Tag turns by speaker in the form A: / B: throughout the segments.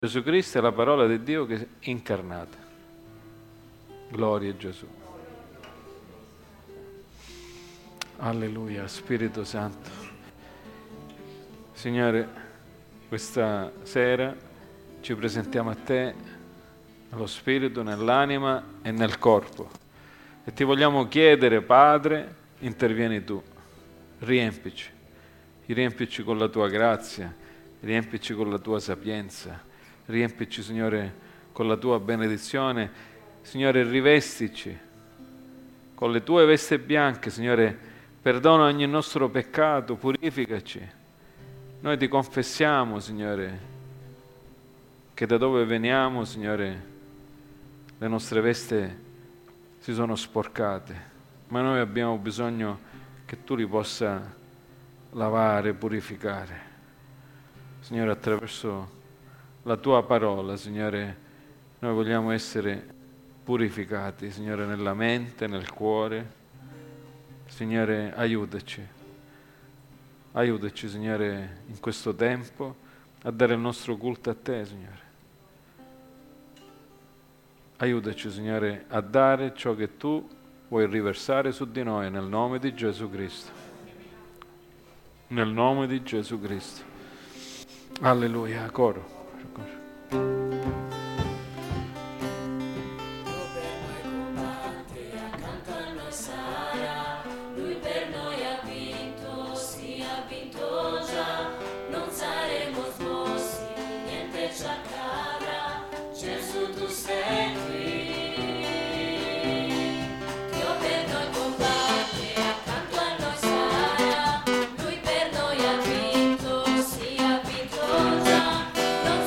A: Gesù Cristo è la parola di Dio che è incarnata. Gloria a Gesù. Alleluia, Spirito Santo. Signore, questa sera ci presentiamo a Te, nello Spirito, nell'anima e nel corpo. E ti vogliamo chiedere, Padre, intervieni Tu, riempici con la Tua grazia, riempici con la Tua sapienza, riempici, Signore, con la Tua benedizione. Signore, rivestici con le Tue vesti bianche, Signore, perdona ogni nostro peccato, purificaci. Noi ti confessiamo, Signore, che da dove veniamo, Signore, le nostre vesti si sono sporcate, ma noi abbiamo bisogno che Tu li possa lavare, purificare. Signore, attraverso la Tua parola, Signore, noi vogliamo essere purificati, Signore, nella mente, nel cuore. Signore, aiutaci, Signore, in questo tempo a dare il nostro culto a Te, Signore. Aiutaci, Signore, a dare ciò che Tu vuoi riversare su di noi nel nome di Gesù Cristo. Nel nome di Gesù Cristo. Alleluia, coro.
B: Non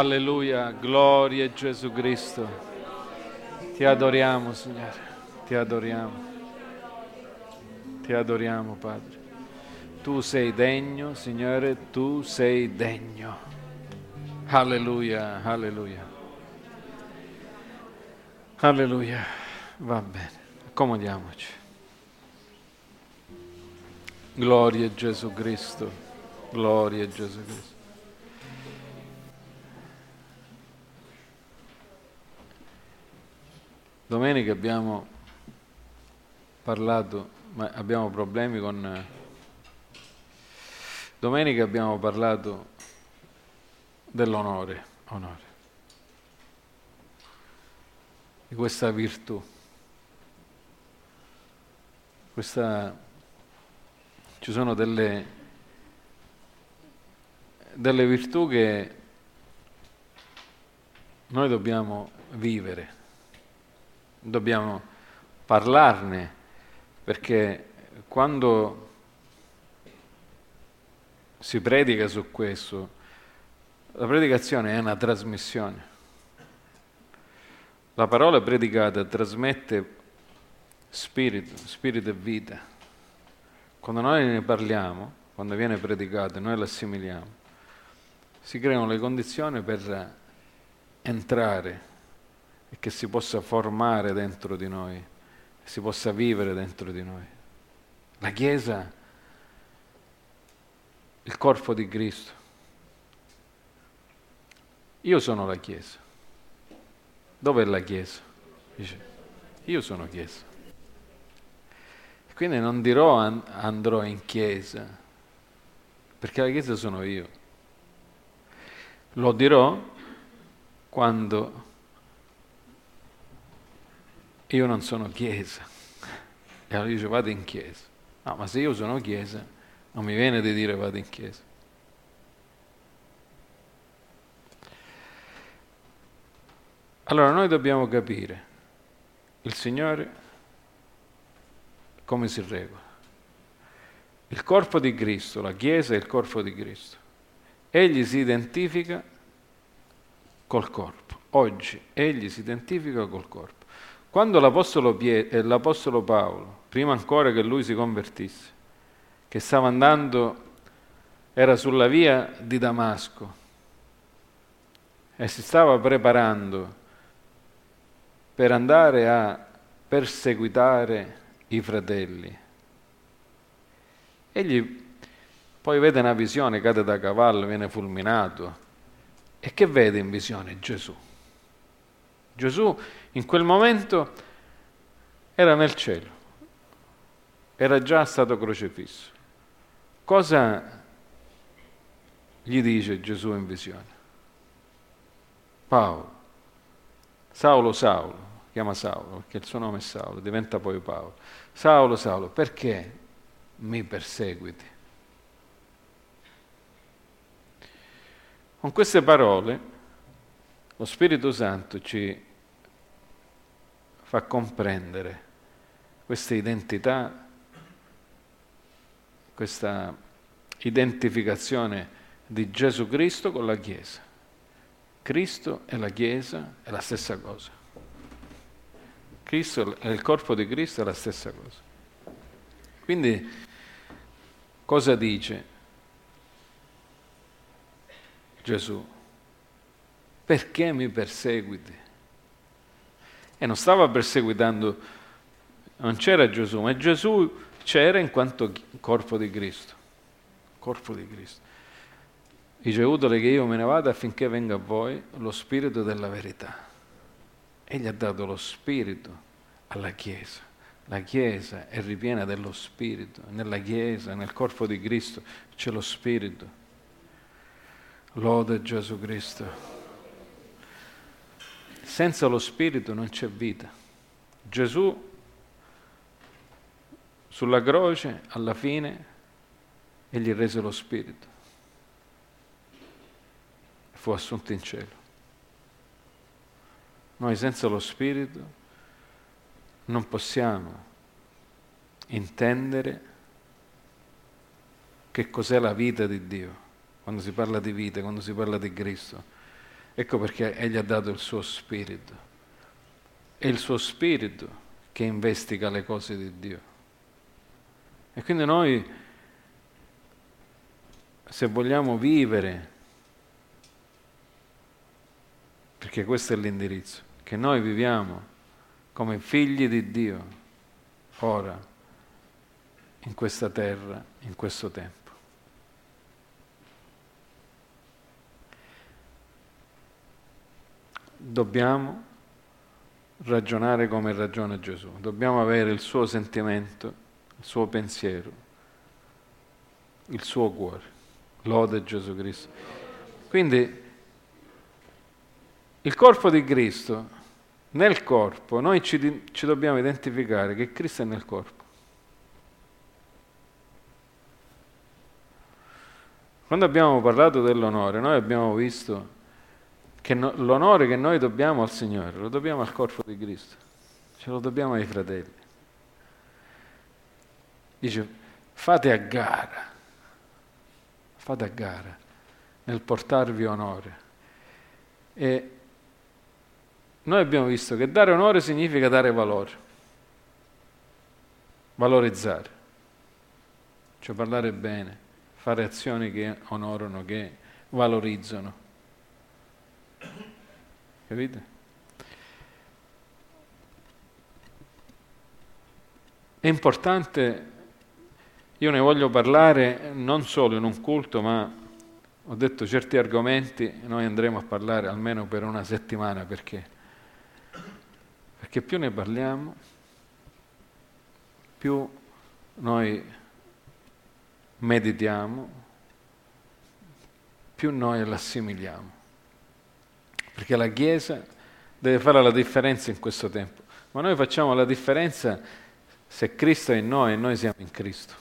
A: Alleluia, gloria a Gesù Cristo. Ti adoriamo, Signore, ti adoriamo. Ti adoriamo, Padre. Tu sei degno, Signore, tu sei degno. Alleluia, alleluia. Alleluia. Va bene, accomodiamoci. Gloria a Gesù Cristo. Gloria a Gesù Cristo. Domenica abbiamo parlato, ma abbiamo problemi con... Domenica abbiamo parlato dell'onore, onore, di questa virtù. Ci sono delle virtù che noi dobbiamo vivere. Dobbiamo parlarne, perché quando si predica su questo, la predicazione è una trasmissione. La parola predicata trasmette spirito e vita. Quando noi ne parliamo, quando viene predicato e noi l'assimiliamo, si creano le condizioni per entrare e che si possa formare dentro di noi, che si possa vivere dentro di noi. La Chiesa, il corpo di Cristo. Io sono la Chiesa. Dov'è la Chiesa? Dice, io sono Chiesa. Quindi non dirò andrò in Chiesa, perché la Chiesa sono io. Lo dirò quando io non sono Chiesa. E allora dice vado in Chiesa. No, ma se io sono Chiesa, non mi viene di dire vado in Chiesa. Allora noi dobbiamo capire il Signore come si regola. Il corpo di Cristo, la Chiesa è il corpo di Cristo. Egli si identifica col corpo. Oggi egli si identifica col corpo. Quando l'Apostolo Paolo, prima ancora che lui si convertisse, che stava andando, era sulla via di Damasco e si stava preparando per andare a perseguitare i fratelli. Egli poi vede una visione, cade da cavallo, viene fulminato. E che vede in visione? Gesù. Gesù in quel momento era nel cielo, era già stato crocifisso. Cosa gli dice Gesù in visione? Paolo, Saulo, chiama Saulo, perché il suo nome è Saulo, diventa poi Paolo. Saulo, perché mi perseguiti? Con queste parole lo Spirito Santo ci fa comprendere questa identità, questa identificazione di Gesù Cristo con la Chiesa. Cristo e la Chiesa è la stessa cosa. Cristo e il corpo di Cristo è la stessa cosa. Quindi cosa dice Gesù? Perché mi perseguiti? E non stava perseguitando, non c'era Gesù, ma Gesù c'era in quanto corpo di Cristo. Corpo di Cristo. Dice, udole che io me ne vada affinché venga a voi lo Spirito della verità. Egli ha dato lo Spirito alla Chiesa. La Chiesa è ripiena dello Spirito. Nella Chiesa, nel corpo di Cristo, c'è lo Spirito. Lode Gesù Cristo. Senza lo Spirito non c'è vita. Gesù sulla croce, alla fine, egli rese lo Spirito. E fu assunto in cielo. Noi senza lo Spirito non possiamo intendere che cos'è la vita di Dio. Quando si parla di vita, quando si parla di Cristo, Ecco perché Egli ha dato il suo spirito. È il suo spirito che investiga le cose di Dio. E quindi noi, se vogliamo vivere, perché questo è l'indirizzo, che noi viviamo come figli di Dio, ora, in questa terra, in questo tempo. Dobbiamo ragionare come ragiona Gesù, dobbiamo avere il suo sentimento, il suo pensiero, il suo cuore. Lode Gesù Cristo. Quindi il corpo di Cristo, nel corpo, noi ci dobbiamo identificare che Cristo è nel corpo. Quando abbiamo parlato dell'onore, noi abbiamo visto che l'onore che noi dobbiamo al Signore lo dobbiamo al corpo di Cristo, ce lo dobbiamo ai fratelli. Dice, fate a gara nel portarvi onore. E noi abbiamo visto che dare onore significa dare valore, valorizzare, cioè parlare bene, fare azioni che onorano, che valorizzano. Capite? È importante, io ne voglio parlare non solo in un culto, ma ho detto certi argomenti noi andremo a parlare almeno per una settimana, perché più ne parliamo, più noi meditiamo, più noi l'assimiliamo. Perché la Chiesa deve fare la differenza in questo tempo, ma noi facciamo la differenza se Cristo è in noi e noi siamo in Cristo.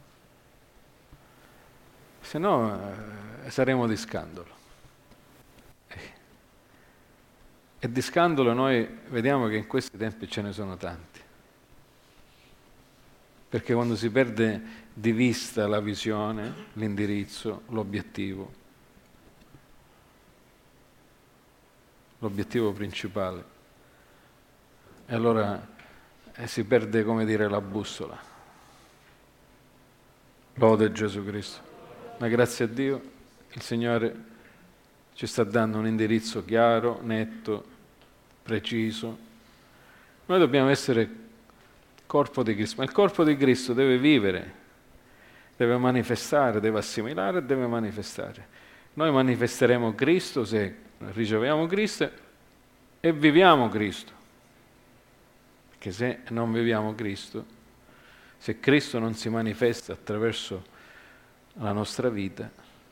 A: Se no saremo di scandalo. E di scandalo noi vediamo che in questi tempi ce ne sono tanti. Perché quando si perde di vista la visione, l'indirizzo, l'obiettivo principale, e allora si perde, come dire, la bussola. Lode Gesù Cristo. Ma grazie a Dio il Signore ci sta dando un indirizzo chiaro, netto, preciso. Noi dobbiamo essere corpo di Cristo, ma il corpo di Cristo deve vivere, deve manifestare, deve assimilare e deve manifestare. Noi manifesteremo Cristo se riceviamo Cristo e viviamo Cristo. Perché se non viviamo Cristo, se Cristo non si manifesta attraverso la nostra vita,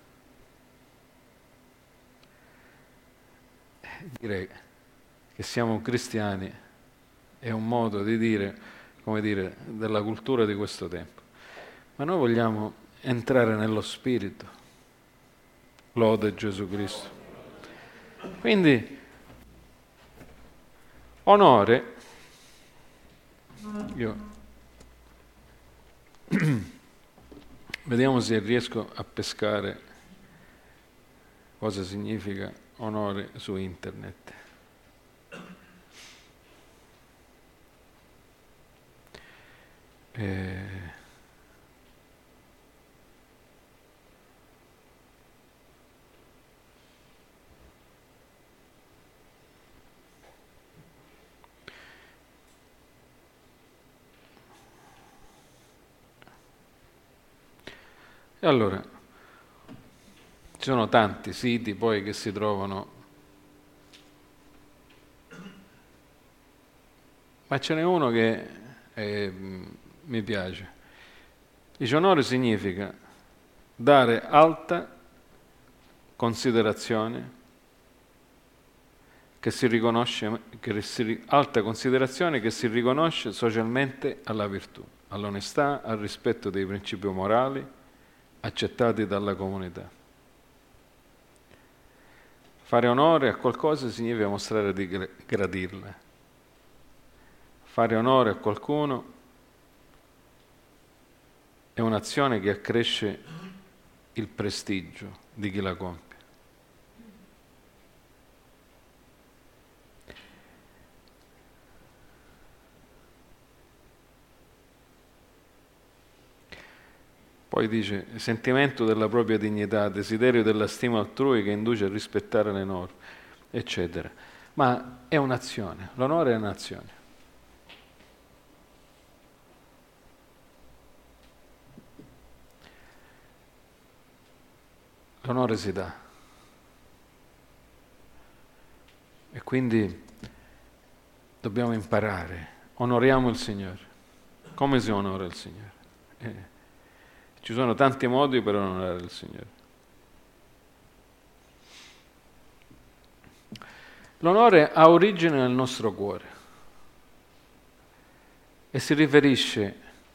A: direi che siamo cristiani è un modo di dire, come dire, della cultura di questo tempo. Ma noi vogliamo entrare nello Spirito. Lode Gesù Cristo. Quindi, onore, vediamo se riesco a pescare cosa significa onore su internet. E allora, ci sono tanti siti poi che si trovano, ma ce n'è uno che mi piace. Dice, onore significa dare alta considerazione alta considerazione che si riconosce socialmente alla virtù, all'onestà, al rispetto dei principi morali accettati dalla comunità. Fare onore a qualcosa significa mostrare di gradirla. Fare onore a qualcuno è un'azione che accresce il prestigio di chi la compie. Poi dice, sentimento della propria dignità, desiderio della stima altrui che induce a rispettare le norme, eccetera. Ma è un'azione, l'onore è un'azione. L'onore si dà. E quindi dobbiamo imparare, onoriamo il Signore. Come si onora il Signore? Ci sono tanti modi per onorare il Signore. L'onore ha origine nel nostro cuore e si riferisce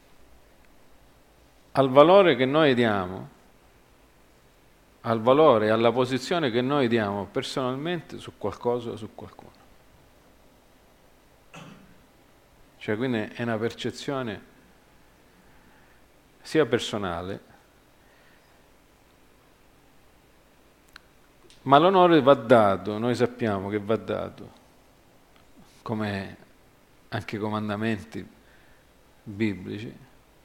A: al valore che noi diamo, al valore e alla posizione che noi diamo personalmente su qualcosa o su qualcuno. Cioè, quindi è una percezione sia personale, ma l'onore va dato, noi sappiamo che va dato, come anche i comandamenti biblici,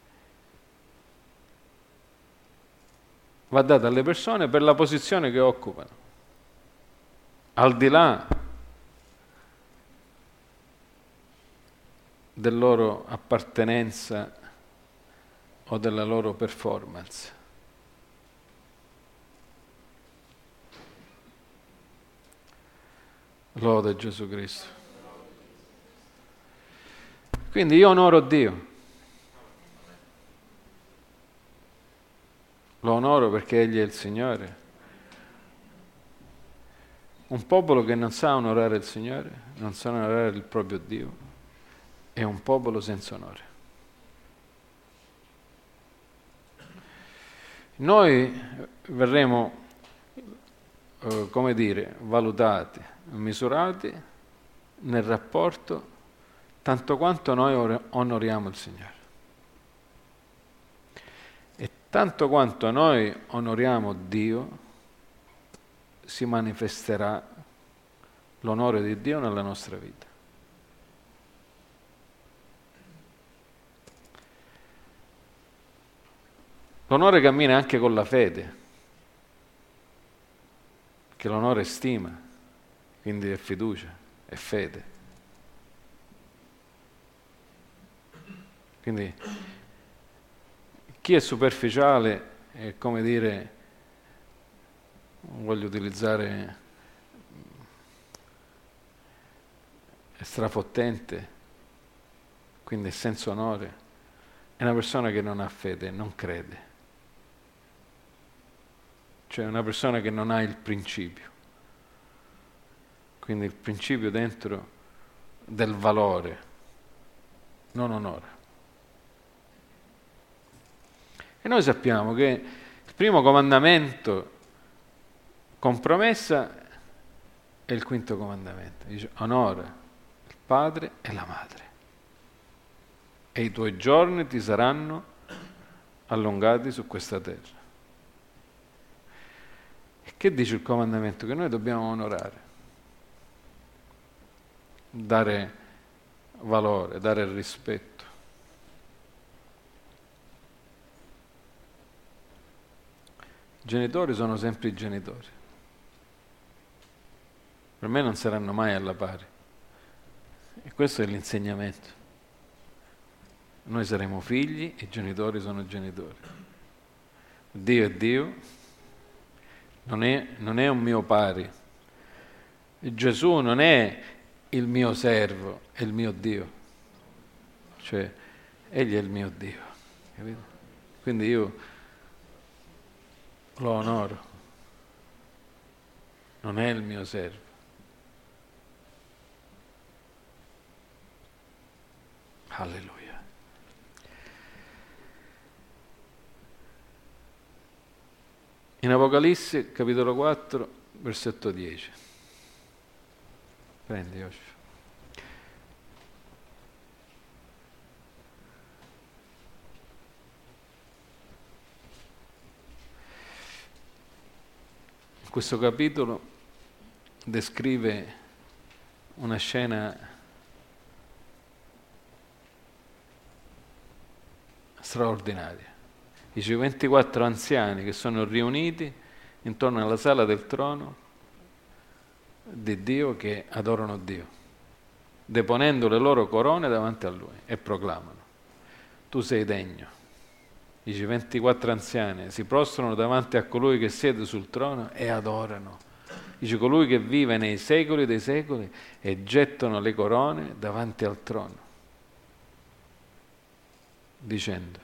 A: va dato alle persone per la posizione che occupano, al di là della loro appartenenza o della loro performance. Lode Gesù Cristo. Quindi io onoro Dio. Lo onoro perché Egli è il Signore. Un popolo che non sa onorare il Signore, non sa onorare il proprio Dio, è un popolo senza onore. Noi verremo, come dire, valutati, misurati nel rapporto tanto quanto noi onoriamo il Signore. E tanto quanto noi onoriamo Dio, si manifesterà l'onore di Dio nella nostra vita. L'onore cammina anche con la fede, che l'onore è stima, quindi è fiducia, è fede. Quindi chi è superficiale è, come dire, non voglio utilizzare è strafottente, quindi è senza onore, è una persona che non ha fede, non crede. Cioè una persona che non ha il principio. Quindi il principio dentro del valore, non onore. E noi sappiamo che il primo comandamento con promessa è il quinto comandamento. Dice onora il padre e la madre e i tuoi giorni ti saranno allungati su questa terra. E che dice il comandamento? Che noi dobbiamo onorare, dare valore, dare rispetto. I genitori sono sempre i genitori. Per me non saranno mai alla pari. E questo è l'insegnamento. Noi saremo figli, i genitori sono genitori. Dio è Dio, non è un mio pari. Gesù non è il mio servo, è il mio Dio. Cioè, Egli è il mio Dio. Capito? Quindi io lo onoro. Non è il mio servo. Alleluia. In Apocalisse, capitolo 4, versetto 10. Prendi, Osho. Questo capitolo descrive una scena straordinaria. Dice 24 anziani che sono riuniti intorno alla sala del trono di Dio, che adorano Dio, deponendo le loro corone davanti a Lui e proclamano: tu sei degno. Dice 24 anziani si prostrano davanti a colui che siede sul trono e adorano. Dice colui che vive nei secoli dei secoli, e gettano le corone davanti al trono, dicendo: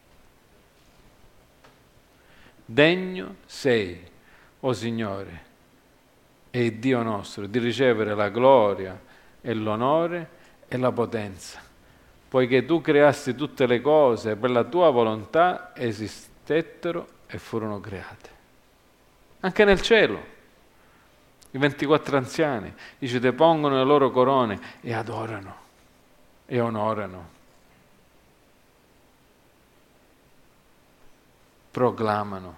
A: degno sei, o Signore e Dio nostro, di ricevere la gloria e l'onore e la potenza, poiché tu creasti tutte le cose, per la tua volontà esistettero e furono create. Anche nel cielo, i 24 anziani, dice, depongono le loro corone e adorano e onorano, proclamano.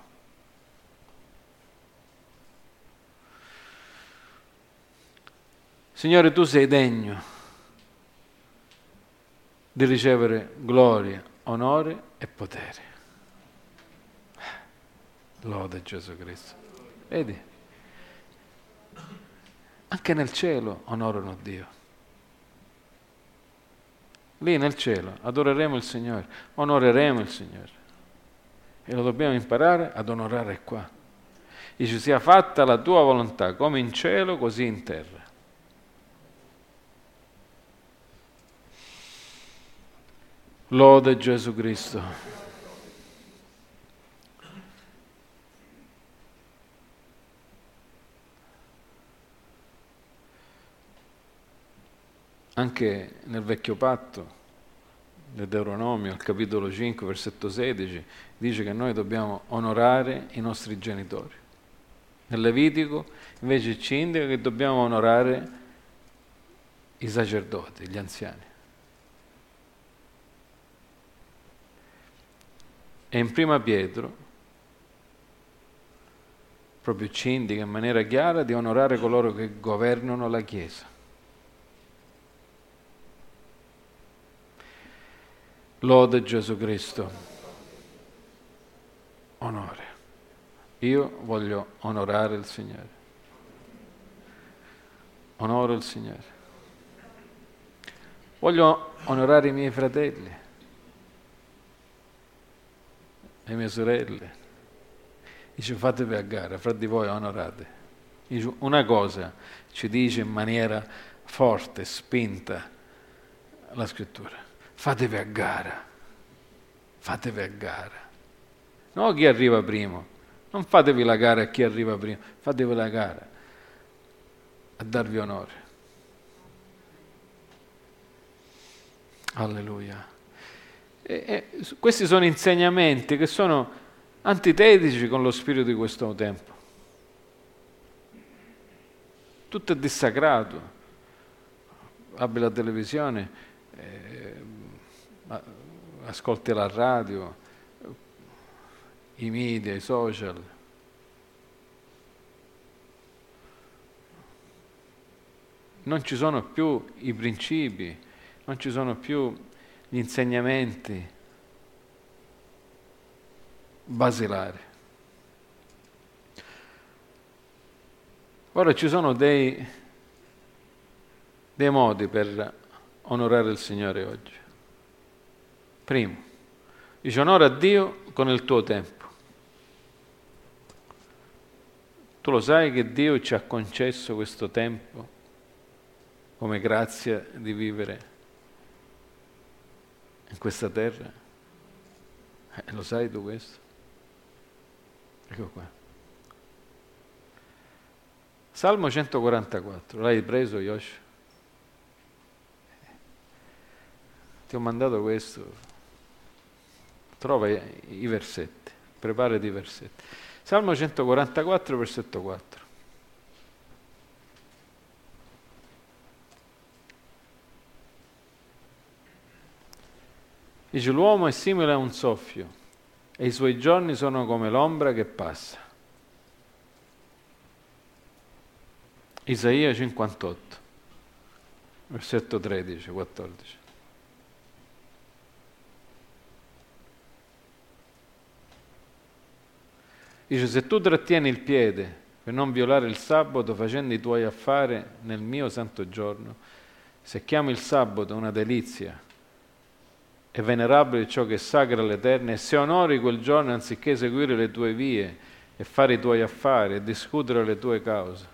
A: Signore, tu sei degno di ricevere gloria, onore e potere. Lode Gesù Cristo. Vedi? Anche nel cielo onorano Dio. Lì nel cielo adoreremo il Signore, onoreremo il Signore. E lo dobbiamo imparare ad onorare qua. Dice, sia fatta la tua volontà, come in cielo, così in terra. Lode Gesù Cristo. Anche nel Vecchio Patto, nel Deuteronomio, al capitolo 5, versetto 16, dice che noi dobbiamo onorare i nostri genitori. Nel Levitico invece ci indica che dobbiamo onorare i sacerdoti, gli anziani. E in Prima Pietro proprio ci indica in maniera chiara di onorare coloro che governano la Chiesa. Lode Gesù Cristo. Onore. Io voglio onorare il Signore. Onoro il Signore. Voglio onorare i miei fratelli, le mie sorelle. Dice, fatevi a gara, fra di voi onorate. Dice, una cosa ci dice in maniera forte, spinta, la Scrittura: fatevi a gara, fatevi a gara. Non chi arriva primo, non fatevi la gara a chi arriva primo, fatevi la gara a darvi onore. Alleluia. Questi sono insegnamenti che sono antitetici con lo spirito di questo tempo. Tutto è dissacrato. Apri la televisione, ascolti la radio, i media, i social. Non ci sono più i principi, non ci sono più gli insegnamenti basilari. Ora ci sono dei modi per onorare il Signore oggi. Primo, dice, onora Dio con il tuo tempo. Tu lo sai che Dio ci ha concesso questo tempo come grazia di vivere in questa terra? Lo sai tu questo? Ecco qua. Salmo 144, l'hai preso, Yosh? Ti ho mandato questo. Trova i versetti, preparati i versetti. Salmo 144, versetto 4. Dice, l'uomo è simile a un soffio e i suoi giorni sono come l'ombra che passa. Isaia 58, versetto 13, 14. Dice, se tu trattieni il piede per non violare il sabato facendo i tuoi affari nel mio santo giorno, se chiami il sabato una delizia e venerabile ciò che è sacro all'Eterno, e se onori quel giorno anziché seguire le tue vie e fare i tuoi affari e discutere le tue cause,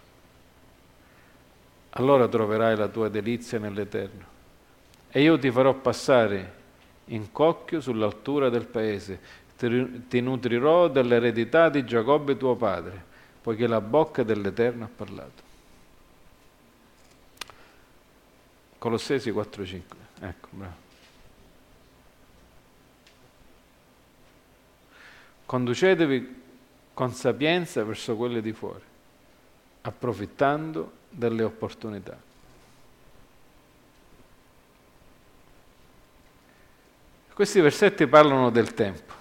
A: allora troverai la tua delizia nell'Eterno. E io ti farò passare in cocchio sull'altura del paese, ti nutrirò dell'eredità di Giacobbe tuo padre, poiché la bocca dell'Eterno ha parlato. Colossesi 4,5. Ecco, bravo. Conducetevi con sapienza verso quelle di fuori, approfittando delle opportunità. Questi versetti parlano del tempo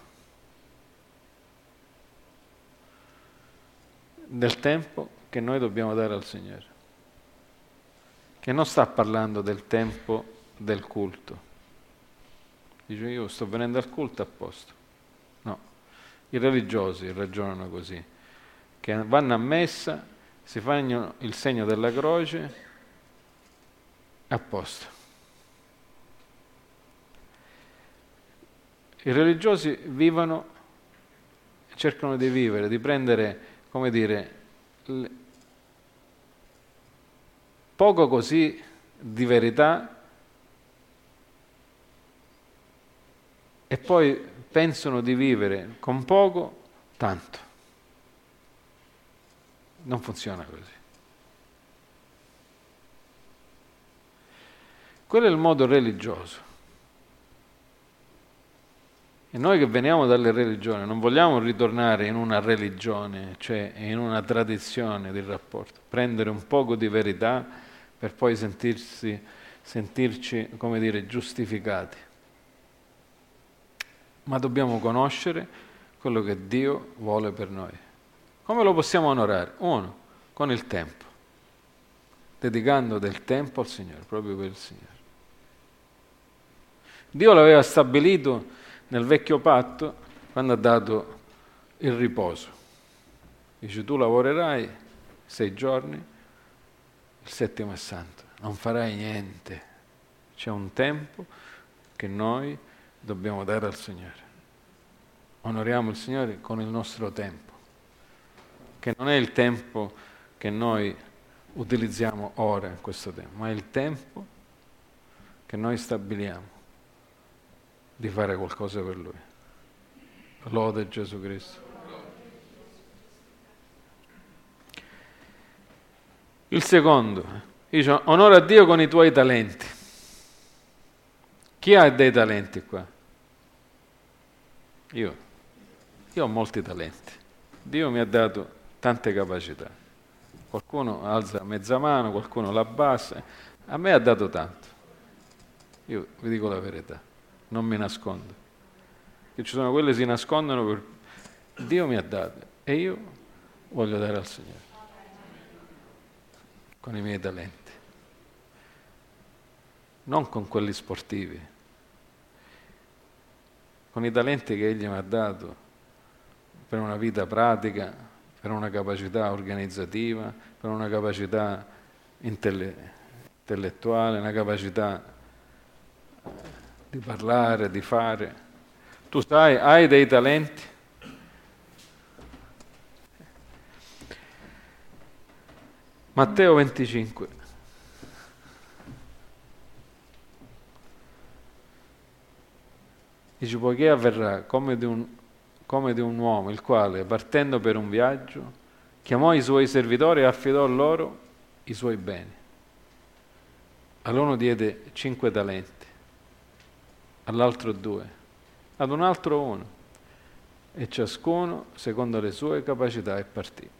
A: che noi dobbiamo dare al Signore, che non sta parlando del tempo del culto. Dice, io sto venendo al culto a posto. No, i religiosi ragionano così, che vanno a messa, si fanno il segno della croce, a posto. I religiosi vivono, cercano di vivere, di prendere, come dire, poco così di verità e poi pensano di vivere con poco tanto. Non funziona così. Quello è il modo religioso. E noi che veniamo dalle religioni non vogliamo ritornare in una religione, cioè in una tradizione di rapporto, prendere un poco di verità per poi sentirci, come dire, giustificati. Ma dobbiamo conoscere quello che Dio vuole per noi. Come lo possiamo onorare? Uno, con il tempo, dedicando del tempo al Signore, proprio per il Signore. Dio l'aveva stabilito nel vecchio patto, quando ha dato il riposo, dice tu lavorerai 6 giorni, il settimo è santo, non farai niente. C'è un tempo che noi dobbiamo dare al Signore. Onoriamo il Signore con il nostro tempo, che non è il tempo che noi utilizziamo ora in questo tempo, ma è il tempo che noi stabiliamo di fare qualcosa per Lui. Lode Gesù Cristo. Il secondo, dice, onora Dio con i tuoi talenti. Chi ha dei talenti qua? Io ho molti talenti. Dio mi ha dato tante capacità. Qualcuno alza mezza mano, qualcuno la bassa. A me ha dato tanto. Io vi dico la verità. Non mi nascondo, che ci sono quelle che si nascondono per Dio mi ha dato e io voglio dare al Signore con i miei talenti, non con quelli sportivi, con i talenti che Egli mi ha dato per una vita pratica, per una capacità organizzativa, per una capacità intellettuale, una capacità di parlare, di fare. Tu sai, hai dei talenti. Matteo 25. Dice, poiché avverrà come di un uomo, il quale, partendo per un viaggio, chiamò i suoi servitori e affidò loro i suoi beni. All'uno diede 5 talenti, all'altro 2, ad un altro 1, e ciascuno secondo le sue capacità è partito.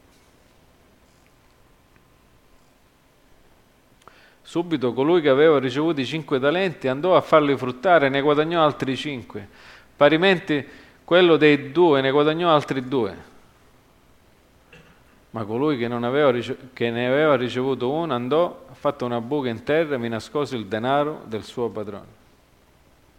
A: Subito colui che aveva ricevuto i 5 talenti andò a farli fruttare e ne guadagnò altri 5. Parimenti quello dei 2 ne guadagnò altri 2. Ma colui che ne aveva ricevuto 1 andò, ha fatto una buca in terra e vi nascose il denaro del suo padrone.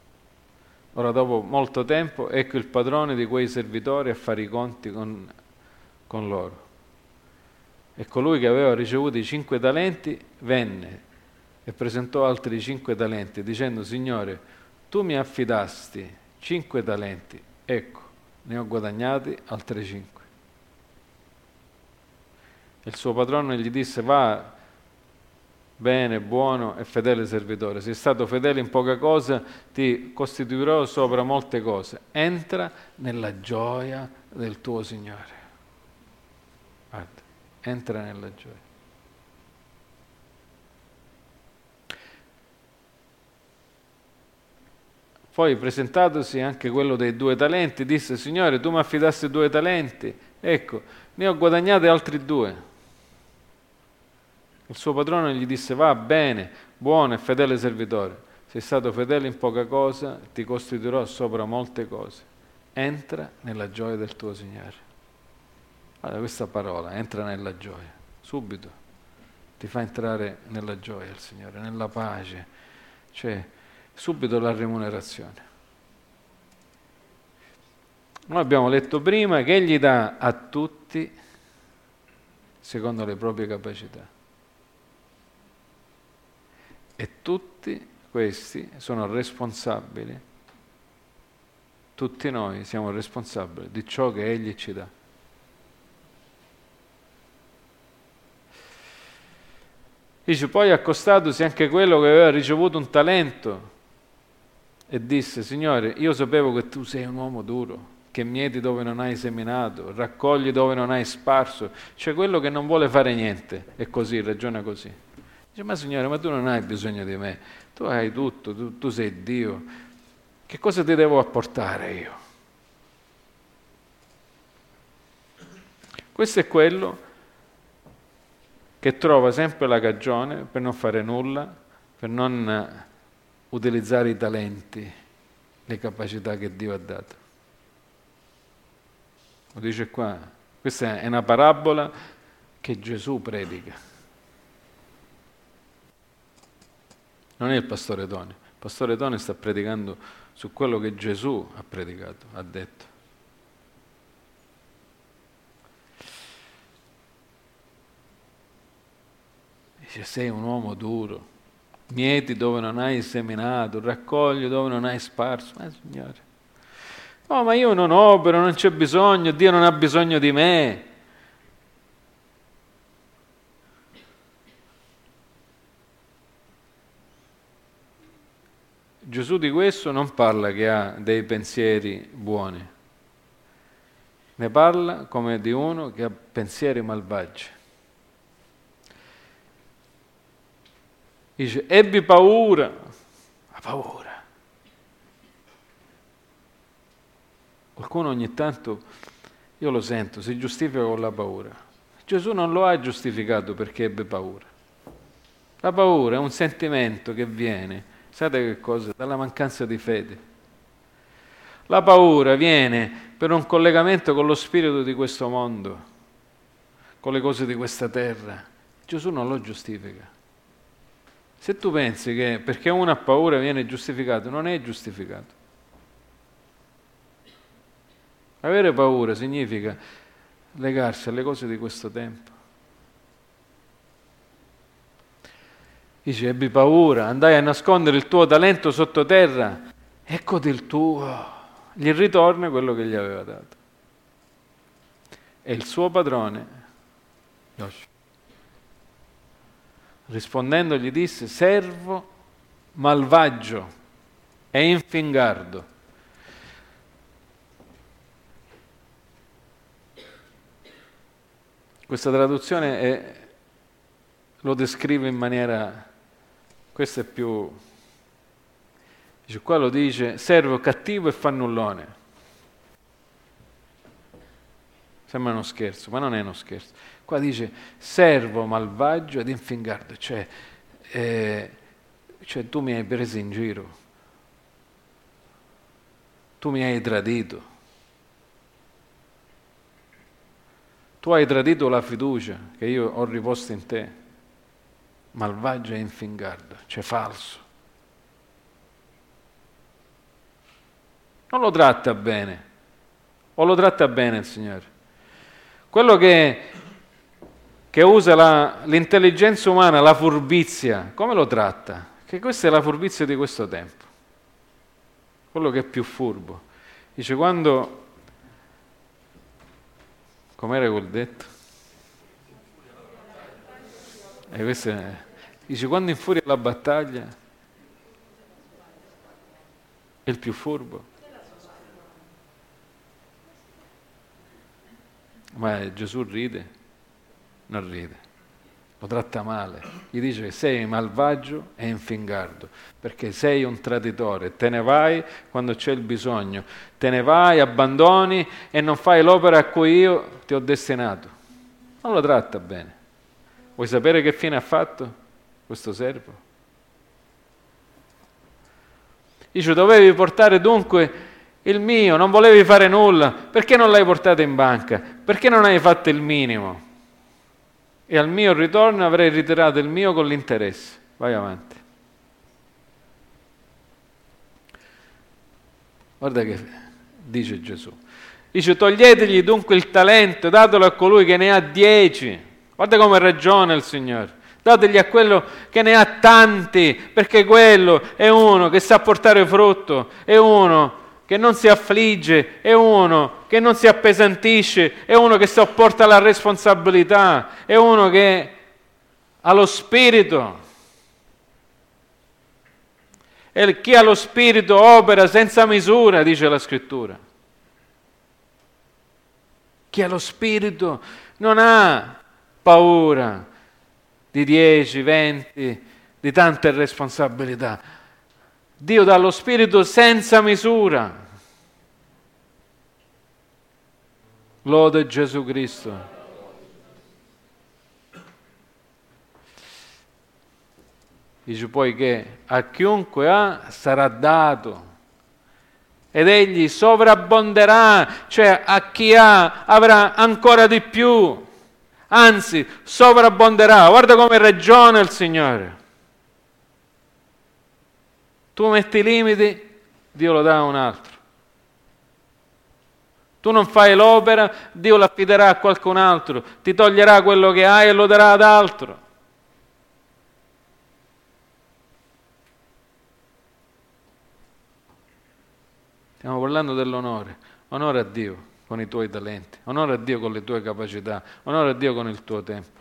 A: Ora dopo molto tempo, ecco il padrone di quei servitori a fare i conti con con loro. E colui che aveva ricevuto i 5 talenti venne e presentò altri 5 talenti, dicendo: Signore, tu mi affidasti 5 talenti, ecco, ne ho guadagnati altri 5. E il suo padrone gli disse: va bene, buono e fedele servitore, sei stato fedele in poca cosa, ti costituirò sopra molte cose. Entra nella gioia del tuo Signore. Guarda, entra nella gioia. Poi, presentatosi anche quello dei 2 talenti, disse: Signore, tu mi affidasti 2 talenti, ecco, ne ho guadagnati altri 2. Il suo padrone gli disse: va bene, buono e fedele servitore, sei stato fedele in poca cosa, ti costituirò sopra molte cose. Entra nella gioia del tuo Signore. Guarda questa parola, entra nella gioia, subito ti fa entrare nella gioia il Signore, nella pace, cioè subito la remunerazione. Noi abbiamo letto prima che Egli dà a tutti secondo le proprie capacità. E tutti questi sono responsabili, tutti noi siamo responsabili di ciò che Egli ci dà. Dice: poi accostatosi anche quello che aveva ricevuto un talento e disse: Signore, io sapevo che tu sei un uomo duro, che mieti dove non hai seminato, raccogli dove non hai sparso, cioè quello che non vuole fare niente, è così, ragiona così. Dice: ma Signore, ma tu non hai bisogno di me, tu hai tutto, tu sei Dio, che cosa ti devo apportare io? Questo è quello che trova sempre la cagione per non fare nulla, per non utilizzare i talenti, le capacità che Dio ha dato. Lo dice qua, questa è una parabola che Gesù predica. Non è il pastore Toni. Il pastore Toni sta predicando su quello che Gesù ha predicato, ha detto. Dice: sei un uomo duro, mieti dove non hai seminato, raccogli dove non hai sparso. Ma Signore, no, ma io non opero, non c'è bisogno, Dio non ha bisogno di me. Gesù di questo non parla che ha dei pensieri buoni, ne parla come di uno che ha pensieri malvagi. Dice: ebbi paura, la paura. Qualcuno ogni tanto, io lo sento, si giustifica con la paura. Gesù non lo ha giustificato perché ebbe paura. La paura è un sentimento che viene, sapete che cosa? Dalla mancanza di fede. La paura viene per un collegamento con lo spirito di questo mondo, con le cose di questa terra. Gesù non lo giustifica. Se tu pensi che perché uno ha paura viene giustificato, non è giustificato. Avere paura significa legarsi alle cose di questo tempo. Dice: ebbi paura, andai a nascondere il tuo talento sottoterra, eccoti il tuo. Gli ritorna quello che gli aveva dato. E il suo padrone, rispondendo, gli disse: servo malvagio e infingardo. Questa traduzione lo descrive in maniera, questa è più, dice, qua lo dice servo cattivo e fannullone. Sembra uno scherzo, ma non è uno scherzo. Qua dice servo malvagio ed infingardo, cioè tu mi hai preso in giro, tu mi hai tradito, tu hai tradito la fiducia che io ho riposto in te. Malvagio e infingardo, cioè falso. Non lo tratta bene, o lo tratta bene il Signore? quello che usa l'intelligenza umana, la furbizia, come lo tratta? Che questa è la furbizia di questo tempo, quello che è più furbo. Dice quando, com'era quel detto? Dice quando infuria la battaglia è il più furbo. Ma Gesù ride? Non ride, lo tratta male, gli dice che sei malvagio e infingardo, perché sei un traditore, te ne vai quando c'è il bisogno, te ne vai, abbandoni e non fai l'opera a cui io ti ho destinato. Non lo tratta bene. Vuoi sapere che fine ha fatto questo servo? Dice, dovevi portare dunque il mio, non volevi fare nulla, perché non l'hai portato in banca? Perché non hai fatto il minimo? E al mio ritorno avrei ritirato il mio con l'interesse. Vai avanti. Guarda che dice Gesù. Dice, toglietegli dunque il talento, datelo a colui che ne ha 10. Guarda come ragiona il Signore. Dategli a quello che ne ha tanti, perché quello è uno che sa portare frutto, è uno che non si affligge, è uno che non si appesantisce, è uno che sopporta la responsabilità, è uno che ha lo spirito. E chi ha lo spirito opera senza misura, dice la scrittura. Chi ha lo spirito non ha paura di 10, 20, di tante responsabilità. Dio dà lo spirito senza misura. Lode Gesù Cristo. Dice poi che a chiunque ha sarà dato ed egli sovrabbonderà, cioè a chi ha avrà ancora di più, anzi sovrabbonderà. Guarda come ragiona il Signore. Tu metti i limiti, Dio lo dà a un altro. Tu non fai l'opera, Dio l'affiderà a qualcun altro, ti toglierà quello che hai e lo darà ad altro. Stiamo parlando dell'onore. Onore a Dio con i tuoi talenti, onore a Dio con le tue capacità, onore a Dio con il tuo tempo.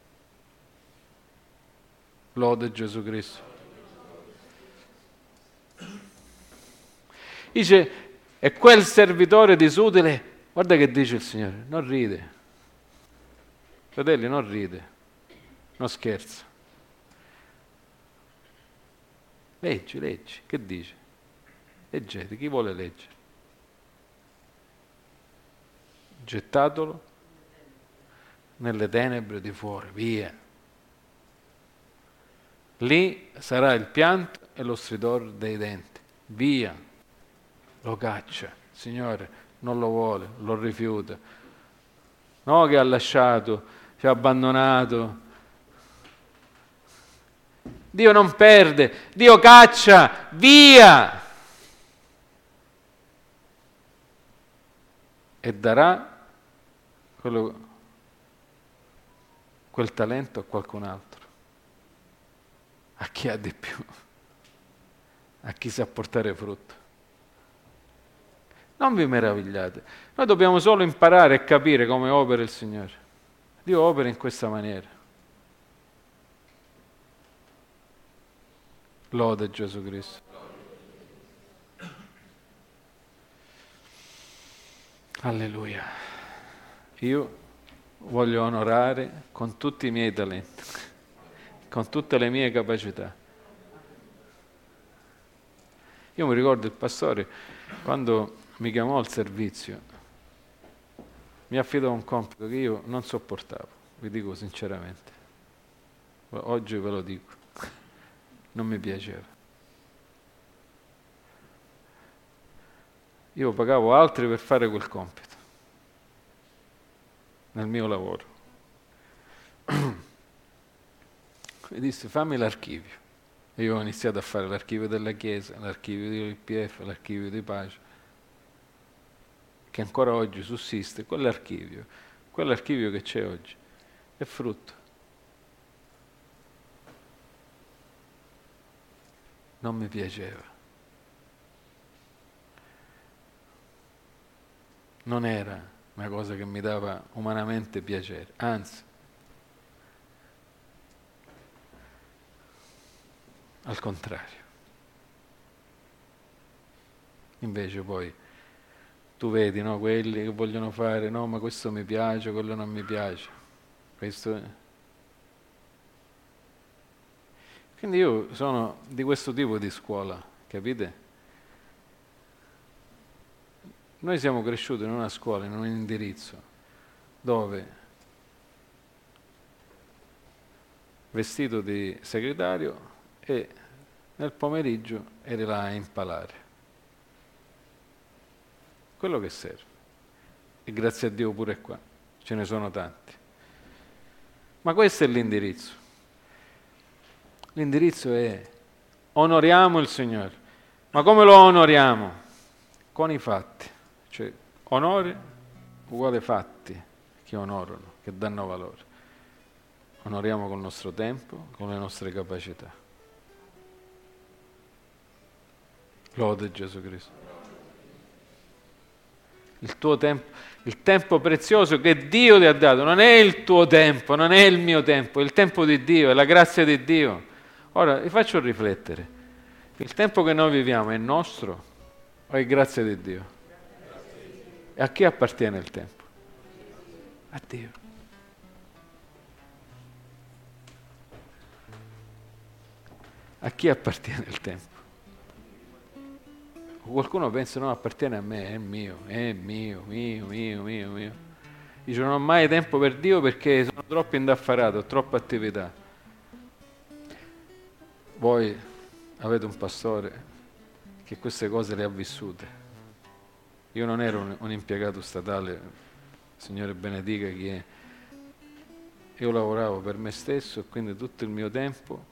A: Lode Gesù Cristo. Dice, e quel servitore disutile, guarda che dice il Signore, non ride. Fratelli, non ride, non scherza. Leggi, che dice? Leggete, chi vuole leggere? Gettatelo nelle tenebre di fuori, via. Lì sarà il pianto e lo stridore dei denti, via. Lo caccia, Signore non lo vuole, lo rifiuta. No che ha lasciato, ci ha abbandonato. Dio non perde, Dio caccia, via! E darà quel talento a qualcun altro, a chi ha di più, a chi sa portare frutto. Non vi meravigliate, noi dobbiamo solo imparare e capire come opera il Signore. Dio opera in questa maniera. Lode Gesù Cristo. Alleluia. Io voglio onorare con tutti i miei talenti, con tutte le mie capacità. Io mi ricordo il pastore, quando mi chiamò al servizio, mi affidò un compito che io non sopportavo, vi dico sinceramente. Oggi ve lo dico, non mi piaceva. Io pagavo altri per fare quel compito, nel mio lavoro. Mi disse, fammi l'archivio. E io ho iniziato a fare l'archivio della Chiesa, l'archivio di IPF, l'archivio di Pace, che ancora oggi sussiste. Quell'archivio quell'archivio che c'è oggi è frutto. Non mi piaceva. Non era una cosa che mi dava umanamente piacere, anzi, al contrario. Invece poi tu vedi, no, quelli che vogliono fare, no, ma questo mi piace, quello non mi piace. Quindi io sono di questo tipo di scuola, capite? Noi siamo cresciuti in una scuola, in un indirizzo, dove vestito di segretario e nel pomeriggio eri là a impalare. Quello che serve. E grazie a Dio pure qua, ce ne sono tanti. Ma questo è l'indirizzo. L'indirizzo è onoriamo il Signore. Ma come lo onoriamo? Con i fatti. Cioè, onore uguale fatti che onorano, che danno valore. Onoriamo col nostro tempo, con le nostre capacità. Lode Gesù Cristo. Il tuo tempo, il tempo prezioso che Dio ti ha dato, non è il tuo tempo, non è il mio tempo, è il tempo di Dio, è la grazia di Dio. Ora vi faccio riflettere. Il tempo che noi viviamo è nostro o è grazia di Dio? E a chi appartiene il tempo? A Dio. A chi appartiene il tempo? Qualcuno pensa no, appartiene a me, è mio. Dice non ho mai tempo per Dio perché sono troppo indaffarato, ho troppa attività. Voi avete un pastore che queste cose le ha vissute. Io non ero un impiegato statale, Signore benedica chi è. Io lavoravo per me stesso e quindi tutto il mio tempo,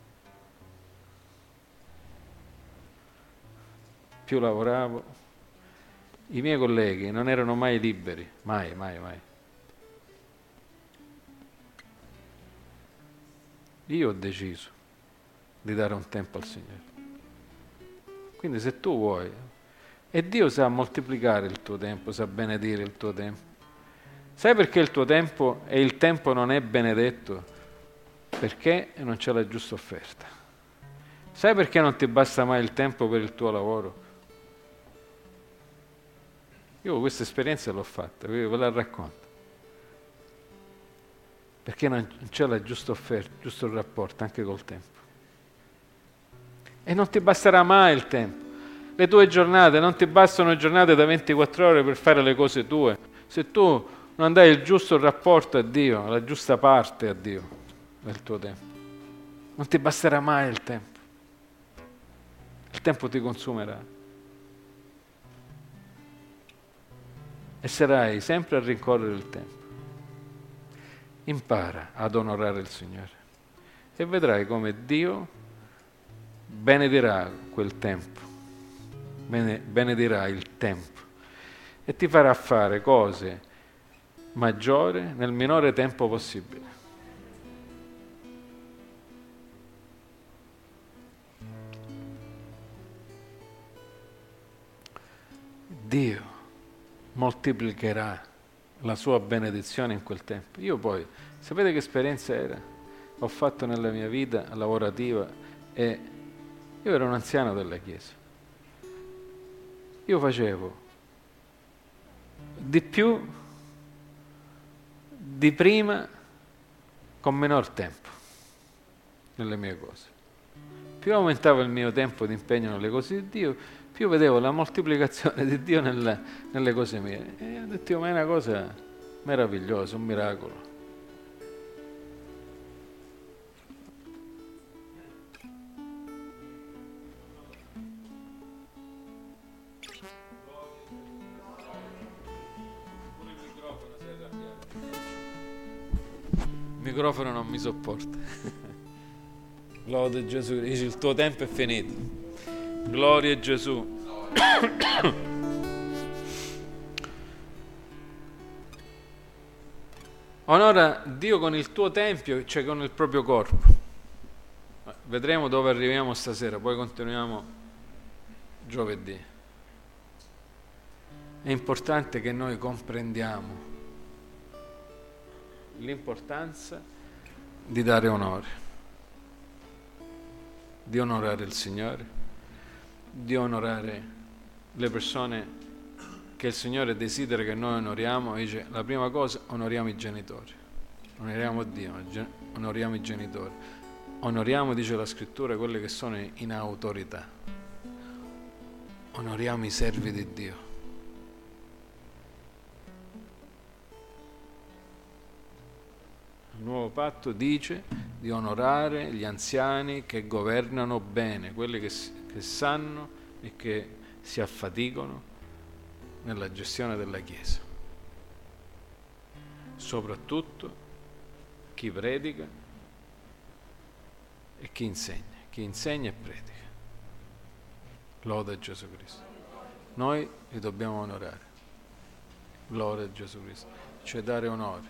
A: più lavoravo, i miei colleghi non erano mai liberi, mai. Io ho deciso di dare un tempo al Signore. Quindi se tu vuoi, e Dio sa moltiplicare il tuo tempo, sa benedire il tuo tempo. Sai perché il tuo tempo e il tempo non è benedetto? Perché non c'è la giusta offerta. Sai perché non ti basta mai il tempo per il tuo lavoro? Io questa esperienza l'ho fatta, ve la racconto. Perché non c'è la giusta offerta, il giusto rapporto anche col tempo. E non ti basterà mai il tempo. Le tue giornate, non ti bastano giornate da 24 ore per fare le cose tue. Se tu non dai il giusto rapporto a Dio, la giusta parte a Dio del tuo tempo, non ti basterà mai il tempo. Il tempo ti consumerà. E sarai sempre a rincorrere il tempo. Impara ad onorare il Signore e vedrai come Dio benedirà quel tempo, benedirà il tempo e ti farà fare cose maggiori nel minore tempo possibile. Dio moltiplicherà la sua benedizione in quel tempo. Io poi, sapete che esperienza era? Ho fatto nella mia vita lavorativa e io ero un anziano della Chiesa. Io facevo di più di prima con minor tempo nelle mie cose. Più aumentava il mio tempo di impegno nelle cose di Dio, più vedevo la moltiplicazione di Dio nelle cose mie. E ho detto, ma è una cosa meravigliosa, un miracolo. Il microfono non mi sopporta. Lode Gesù, dice il tuo tempo è finito. Gloria a Gesù. Onora Dio con il tuo tempio, cioè con il proprio corpo. Vedremo dove arriviamo stasera, poi continuiamo giovedì. È importante che noi comprendiamo l'importanza di dare onore, di onorare il Signore, di onorare le persone che il Signore desidera che noi onoriamo. Dice, la prima cosa, onoriamo i genitori, onoriamo Dio, onoriamo i genitori, onoriamo, dice la Scrittura, quelli che sono in autorità, onoriamo i servi di Dio. Il nuovo patto dice di onorare gli anziani che governano bene, quelli che sanno e che si affaticano nella gestione della Chiesa. Soprattutto chi predica e chi insegna e predica. Lode a Gesù Cristo. Noi li dobbiamo onorare. Lode a Gesù Cristo, cioè dare onore.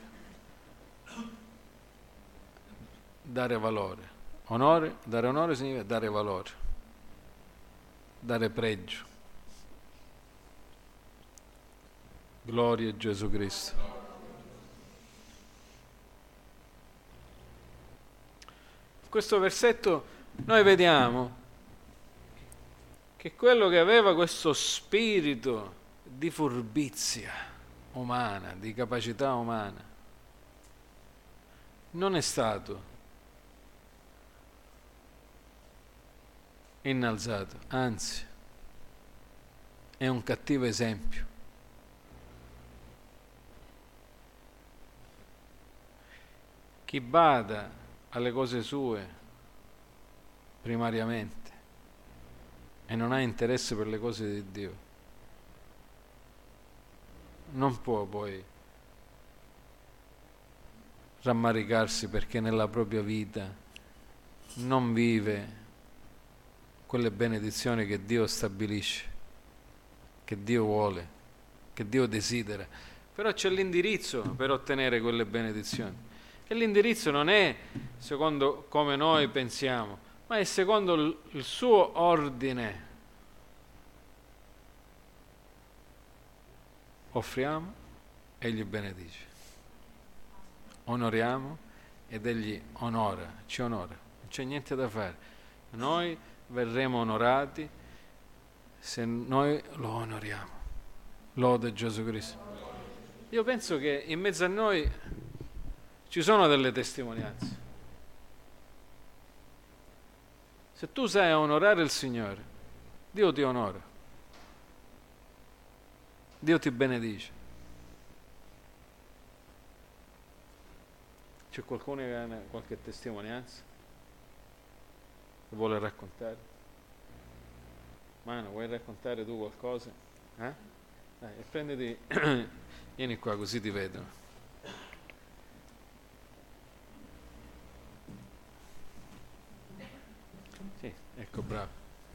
A: Dare valore. Dare onore significa dare valore, dare pregio. Gloria a Gesù Cristo. In questo versetto noi vediamo che quello che aveva questo spirito di furbizia umana, di capacità umana, non è stato innalzato, anzi è un cattivo esempio. Chi bada alle cose sue primariamente e non ha interesse per le cose di Dio non può poi rammaricarsi perché nella propria vita non vive quelle benedizioni che Dio stabilisce, che Dio vuole, che Dio desidera. Però c'è l'indirizzo per ottenere quelle benedizioni. E l'indirizzo non è secondo come noi pensiamo, ma è secondo il suo ordine. Offriamo, egli benedice. Onoriamo ed egli onora, ci onora. Non c'è niente da fare. Noi verremo onorati se noi lo onoriamo. Lode Gesù Cristo. Io penso che in mezzo a noi ci sono delle testimonianze. Se tu sai onorare il Signore, Dio ti onora. Dio ti benedice. C'è qualcuno che ha qualche testimonianza che vuole raccontare? Mano, vuoi raccontare tu qualcosa? Dai, prenditi, vieni qua così ti vedono. Sì, ecco, bravo.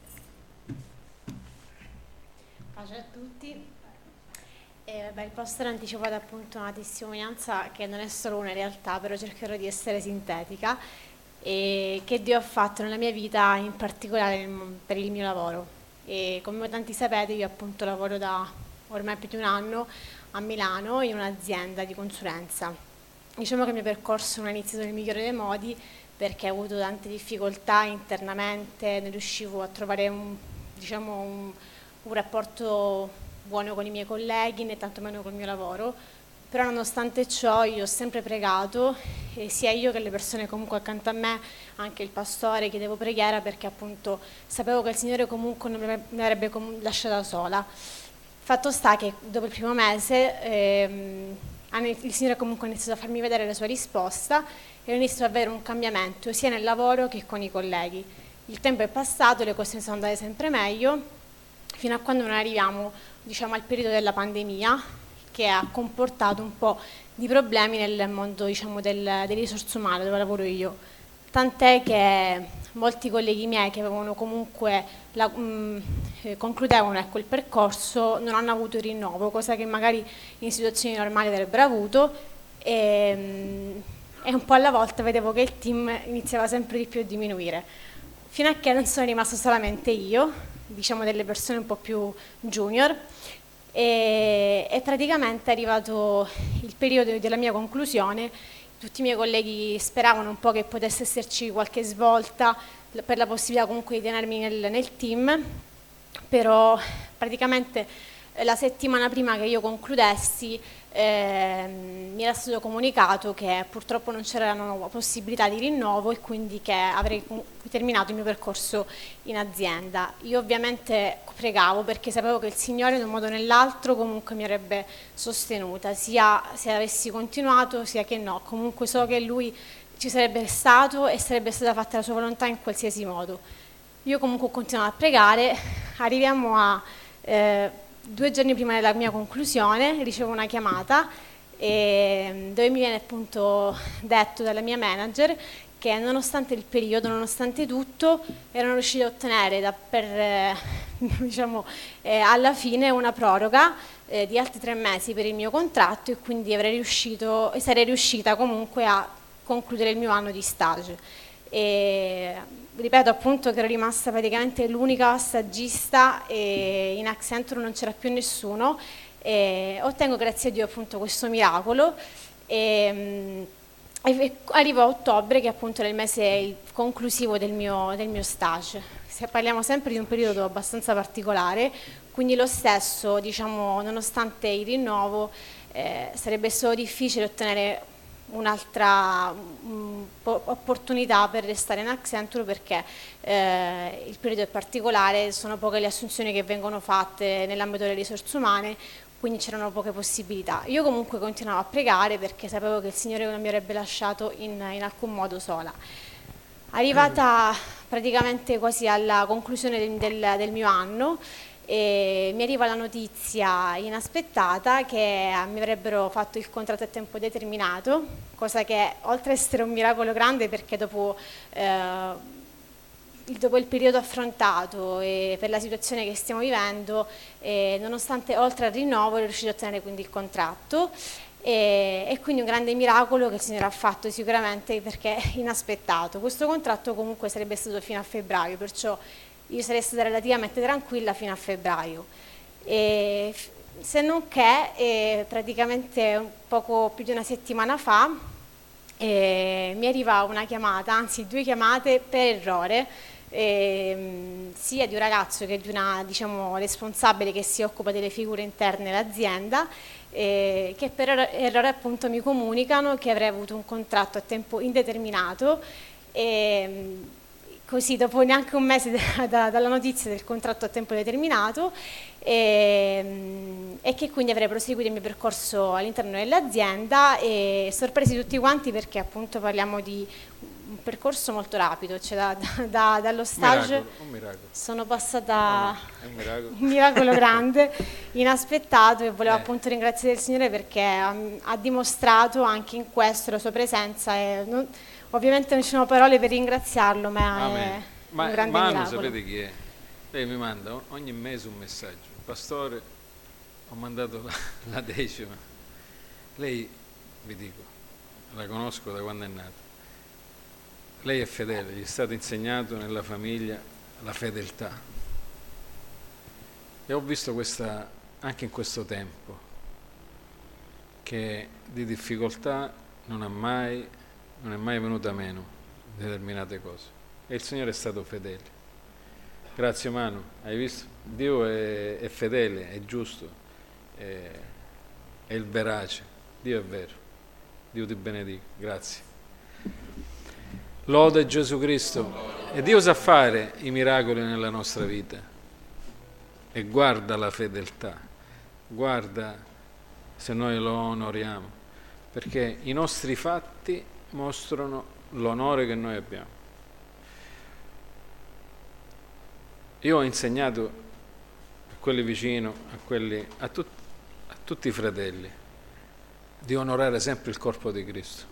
B: Pace a tutti. Il pastore ha anticipato appunto una testimonianza che non è solo una in realtà, però cercherò di essere sintetica, e che Dio ha fatto nella mia vita, in particolare per il mio lavoro. E come tanti sapete, io appunto lavoro da ormai più di un anno a Milano in un'azienda di consulenza. Diciamo che il mio percorso non è iniziato nel migliore dei modi, perché ho avuto tante difficoltà internamente, non riuscivo a trovare un rapporto buono con i miei colleghi, né tantomeno col mio lavoro. Però nonostante ciò io ho sempre pregato, e sia io che le persone comunque accanto a me, anche il pastore, chiedevo preghiera, perché appunto sapevo che il Signore comunque non mi avrebbe lasciata sola. Fatto sta che dopo il primo mese il Signore comunque ha iniziato a farmi vedere la sua risposta e ho iniziato ad avere un cambiamento sia nel lavoro che con i colleghi. Il tempo è passato, le cose sono andate sempre meglio, fino a quando non arriviamo, al periodo della pandemia, che ha comportato un po' di problemi nel mondo, delle risorse umane dove lavoro io. Tant'è che molti colleghi miei che avevano comunque concludevano il percorso non hanno avuto il rinnovo, cosa che magari in situazioni normali avrebbero avuto, e un po' alla volta vedevo che il team iniziava sempre di più a diminuire, fino a che non sono rimasto solamente io, diciamo delle persone un po' più junior, e praticamente è arrivato il periodo della mia conclusione. Tutti i miei colleghi speravano un po' che potesse esserci qualche svolta per la possibilità comunque di tenermi nel team, però praticamente la settimana prima che io concludessi mi era stato comunicato che purtroppo non c'erano possibilità di rinnovo e quindi che avrei terminato il mio percorso in azienda. Io ovviamente pregavo perché sapevo che il Signore in un modo o nell'altro comunque mi avrebbe sostenuta, sia se avessi continuato sia che no, comunque so che Lui ci sarebbe stato e sarebbe stata fatta la sua volontà in qualsiasi modo. Io comunque ho continuato a pregare, arriviamo a 2 giorni prima della mia conclusione, ricevo una chiamata dove mi viene appunto detto dalla mia manager che nonostante il periodo, nonostante tutto, erano riusciti a ottenere diciamo, alla fine una proroga di altri 3 mesi per il mio contratto e quindi sarei riuscita comunque a concludere il mio anno di stage. E ripeto appunto che ero rimasta praticamente l'unica stagista e in Accenture non c'era più nessuno e ottengo grazie a Dio appunto questo miracolo e arrivo a ottobre che appunto è il mese conclusivo del mio stage. Parliamo sempre di un periodo abbastanza particolare, quindi lo stesso diciamo nonostante il rinnovo sarebbe stato difficile ottenere un'altra opportunità per restare in Accenture perché il periodo è particolare, sono poche le assunzioni che vengono fatte nell'ambito delle risorse umane, quindi c'erano poche possibilità. Io comunque continuavo a pregare perché sapevo che il Signore non mi avrebbe lasciato in alcun modo sola. Arrivata praticamente quasi alla conclusione del mio anno, mi arriva la notizia inaspettata che mi avrebbero fatto il contratto a tempo determinato, cosa che oltre ad essere un miracolo grande perché dopo il periodo affrontato e per la situazione che stiamo vivendo, nonostante oltre al rinnovo ero riuscito a ottenere quindi il contratto e quindi un grande miracolo che il Signore ha fatto sicuramente perché è inaspettato. Questo contratto comunque sarebbe stato fino a febbraio, perciò io sarei stata relativamente tranquilla fino a febbraio. Se non che praticamente un poco più di una settimana fa mi arriva una chiamata, anzi 2 chiamate per errore, sia di un ragazzo che di una diciamo, responsabile che si occupa delle figure interne dell'azienda, che per errore appunto mi comunicano che avrei avuto un contratto a tempo indeterminato così dopo neanche un mese dalla notizia del contratto a tempo determinato e che quindi avrei proseguito il mio percorso all'interno dell'azienda e sorpresi tutti quanti perché appunto parliamo di un percorso molto rapido, cioè dallo stage
A: un miracolo.
B: Sono passata
A: un
B: miracolo grande, inaspettato e volevo appunto ringraziare il Signore perché ha dimostrato anche in questo la sua presenza e ovviamente non ci sono parole per ringraziarlo, ma è un grande miracolo.
A: Sapete chi è? Lei mi manda ogni mese un messaggio. Pastore, ho mandato la 10ª. Lei, vi dico, la conosco da quando è nata. Lei è fedele, gli è stato insegnato nella famiglia la fedeltà. E ho visto questa, anche in questo tempo, che di difficoltà non è mai venuta meno determinate cose. E il Signore è stato fedele. Grazie Manu, hai visto? Dio è fedele, è giusto, è il verace, Dio è vero. Dio ti benedica, grazie. Lode Gesù Cristo. E Dio sa fare i miracoli nella nostra vita. E guarda la fedeltà, guarda se noi lo onoriamo, perché i nostri fatti mostrano l'onore che noi abbiamo. Io ho insegnato a quelli vicino, a tutti i fratelli, di onorare sempre il corpo di Cristo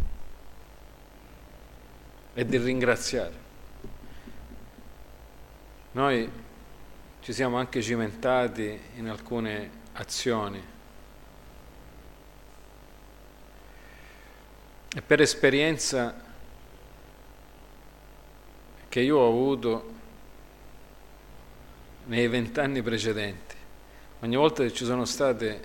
A: e di ringraziare. Noi ci siamo anche cimentati in alcune azioni, E per esperienza che io ho avuto nei 20 anni precedenti, ogni volta che ci sono state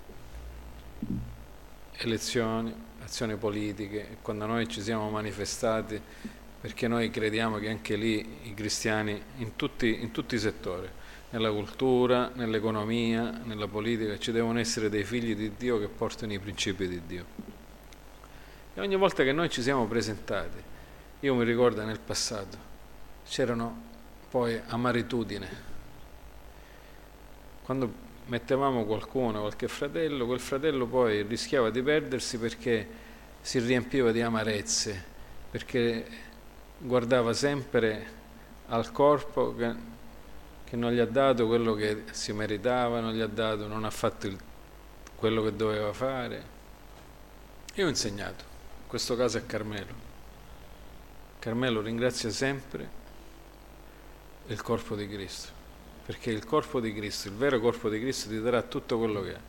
A: elezioni, azioni politiche, quando noi ci siamo manifestati, perché noi crediamo che anche lì i cristiani, in tutti i settori, nella cultura, nell'economia, nella politica, ci devono essere dei figli di Dio che portano i principi di Dio. E ogni volta che noi ci siamo presentati, io mi ricordo nel passato, c'erano poi amaritudine. Quando mettevamo qualcuno, qualche fratello, quel fratello poi rischiava di perdersi perché si riempiva di amarezze, perché guardava sempre al corpo che non gli ha dato quello che si meritava, non ha fatto quello che doveva fare. Io ho insegnato, in questo caso a Carmelo. Carmelo ringrazia sempre il corpo di Cristo, perché il corpo di Cristo, il vero corpo di Cristo, ti darà tutto quello che è.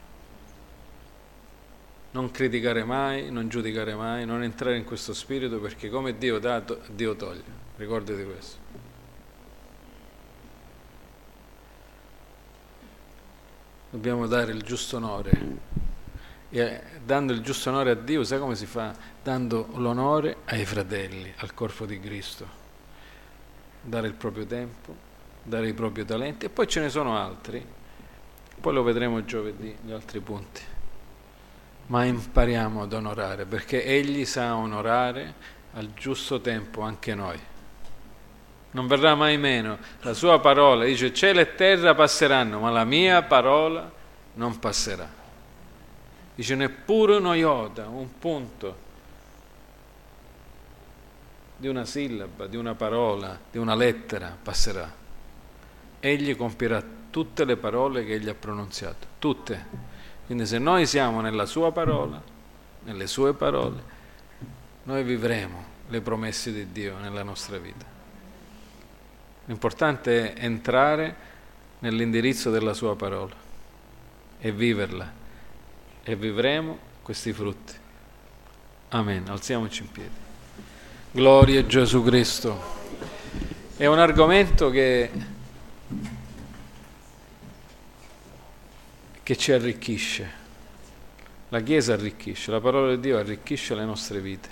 A: Non criticare mai, non giudicare mai, non entrare in questo spirito, perché come Dio dà, Dio toglie. Ricordati questo. Dobbiamo dare il giusto onore. E dando il giusto onore a Dio, sai come si fa? Dando l'onore ai fratelli, al corpo di Cristo. Dare il proprio tempo, dare i propri talenti, e poi ce ne sono altri, poi lo vedremo giovedì, gli altri punti. Ma impariamo ad onorare, perché Egli sa onorare al giusto tempo anche noi. Non verrà mai meno. La sua parola dice: cielo e terra passeranno, ma la mia parola non passerà. Dice: neppure uno iota, un punto di una sillaba, di una parola, di una lettera passerà. Egli compirà tutte le parole che Egli ha pronunziato, tutte. Quindi se noi siamo nella sua parola, nelle sue parole, noi vivremo le promesse di Dio nella nostra vita. L'importante è entrare nell'indirizzo della sua parola e viverla, e vivremo questi frutti. Amen. Alziamoci in piedi. Gloria a Gesù Cristo. È un argomento che ci arricchisce. La Chiesa arricchisce, la parola di Dio arricchisce le nostre vite.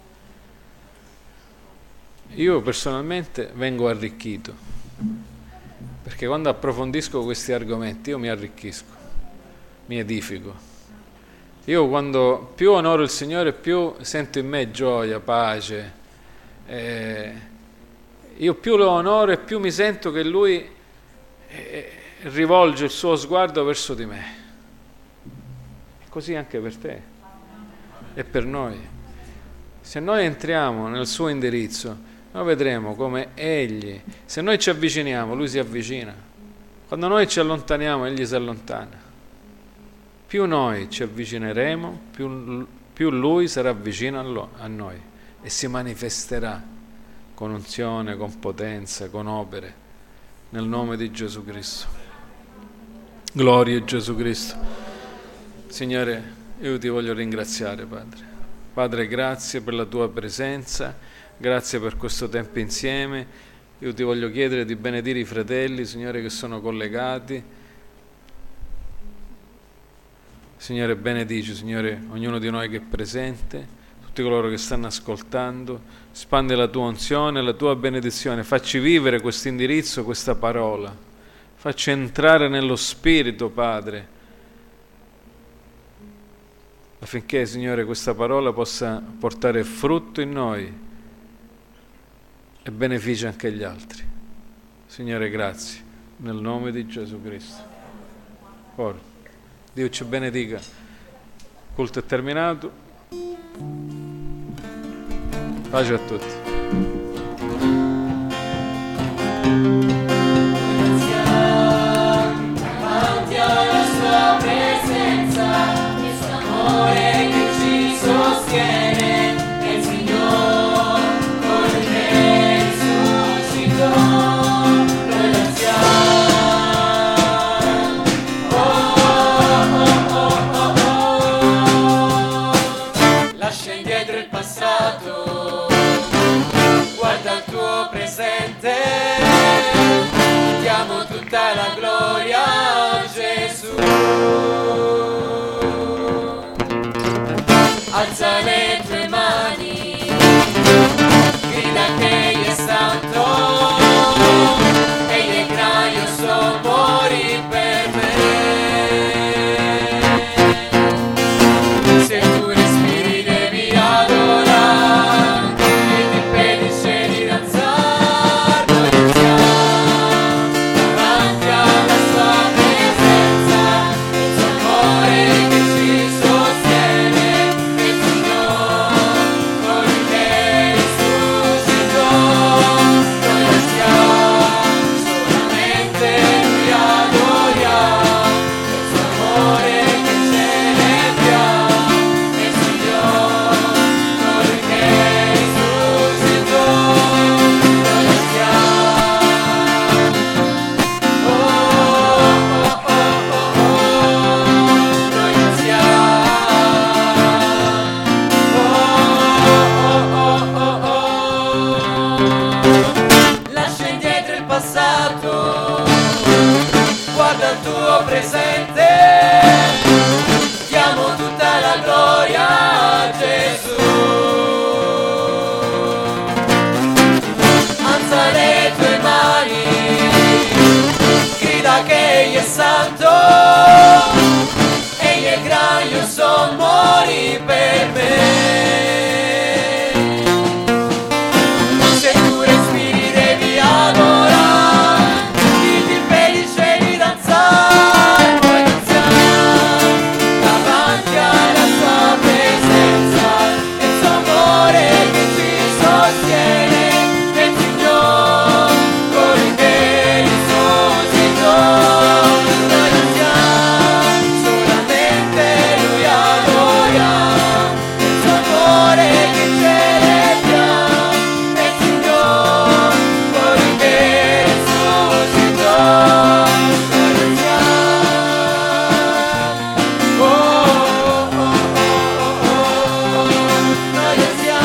A: Io personalmente vengo arricchito, perché quando approfondisco questi argomenti io mi arricchisco, mi edifico. Io quando più onoro il Signore, più sento in me gioia, pace. Io più lo onoro e più mi sento che Lui rivolge il suo sguardo verso di me. E così anche per te e per noi. Se noi entriamo nel suo indirizzo, noi vedremo come Egli, se noi ci avviciniamo, Lui si avvicina. Quando noi ci allontaniamo, Egli si allontana. Più noi ci avvicineremo, più Lui sarà vicino a noi e si manifesterà con unzione, con potenza, con opere, nel nome di Gesù Cristo. Gloria a Gesù Cristo. Signore, io ti voglio ringraziare, Padre. Padre, grazie per la tua presenza, grazie per questo tempo insieme. Io ti voglio chiedere di benedire i fratelli, Signore, che sono collegati. Signore, benedici, Signore, ognuno di noi che è presente, tutti coloro che stanno ascoltando. Spandi la tua unzione, la tua benedizione. Facci vivere questo indirizzo, questa parola. Facci entrare nello Spirito, Padre, affinché, Signore, questa parola possa portare frutto in noi e beneficia anche agli altri. Signore, grazie, nel nome di Gesù Cristo. Ora, Dio ci benedica. Il culto è terminato. Pace a tutti.
C: Davanti alla sua presenza, questo amore che ci sostiene, è il Signore con me risuscitò. Noi danziamo, oh, oh, oh, oh, oh, oh. La scendiamo. presente, diamo tutta la gloria a Gesù. Alza le tue mani, grida che Egli è santo, Egli è gran, io so morì per me. Se tu respiri devi adorare, e ti impedisce di danzare, noi siamo davanti alla sua presenza, il suo amore che ci sostiene, il Signore, colui che risuscitò, noi siamo solamente Lui adoriamo, il suo amore che celebriamo, il Signore, colui che risuscitò, noi siamo. Oh, oh, oh, oh, noi siamo. Lascia indietro il passato, guarda il tuo presente, diamo tutta la gloria a Gesù. Alza le tue mani, grida che Egli è santo, Egli è gran, io son morì per me. Se tu respiri devi adorare, chi ti impedisce di danzare, noi danziamo davanti alla sua presenza, e il suo amore che ci sostiene, e il Signore, colui che risuscitò, noi danziamo solamente Lui adoriamo, il suo amore che celebriamo, e il Signore, colui che risuscitò, noi danziamo. Oh, oh, oh, oh, oh, noi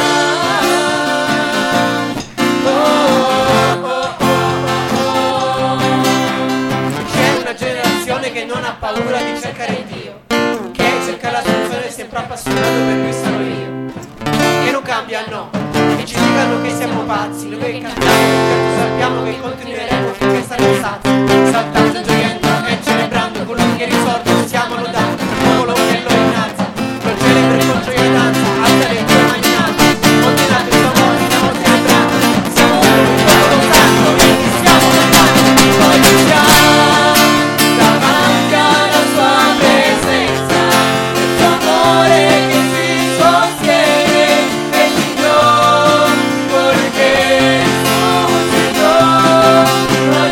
C: danziamo. Oh, oh, oh, oh. C'è una generazione che non ha paura di cercare Dio, che cerca la soluzione sempre appassionato per Lui sono io, che non cambia no, che ci dicano che siamo pazzi, noi che cantiamo, sappiamo che continueremo finché saremo sazi, saltando, gioiendo e celebrando colui che risorge, siamo lodati, il popolo che lo innalza, lo celebra con gioia e danza, alza le tue mani in alto, contenato il suo amore, stiamo celebrando, siamo un popolo santo, quindi siamo davanti, noi siamo davanti alla sua presenza, il suo amore che ci sostiene, e il Signore, colui che risuscitò, noi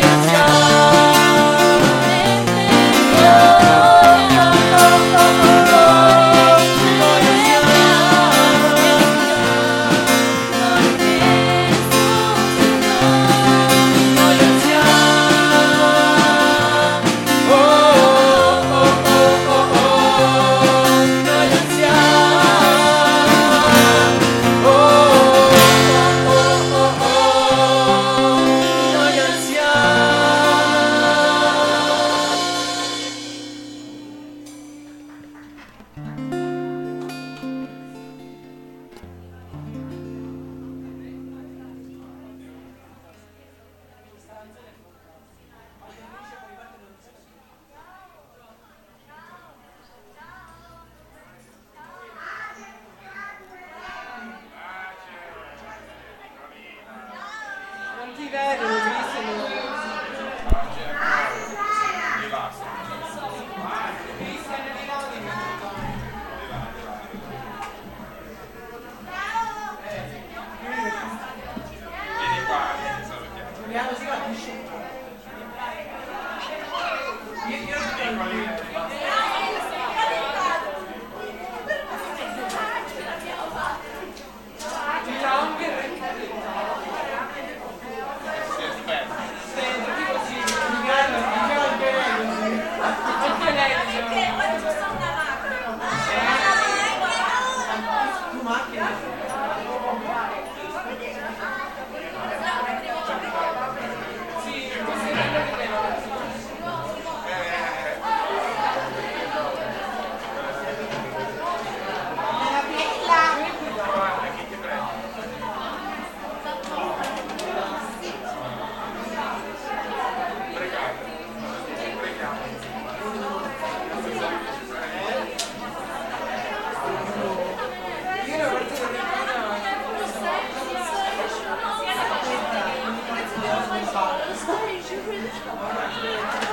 C: Amen.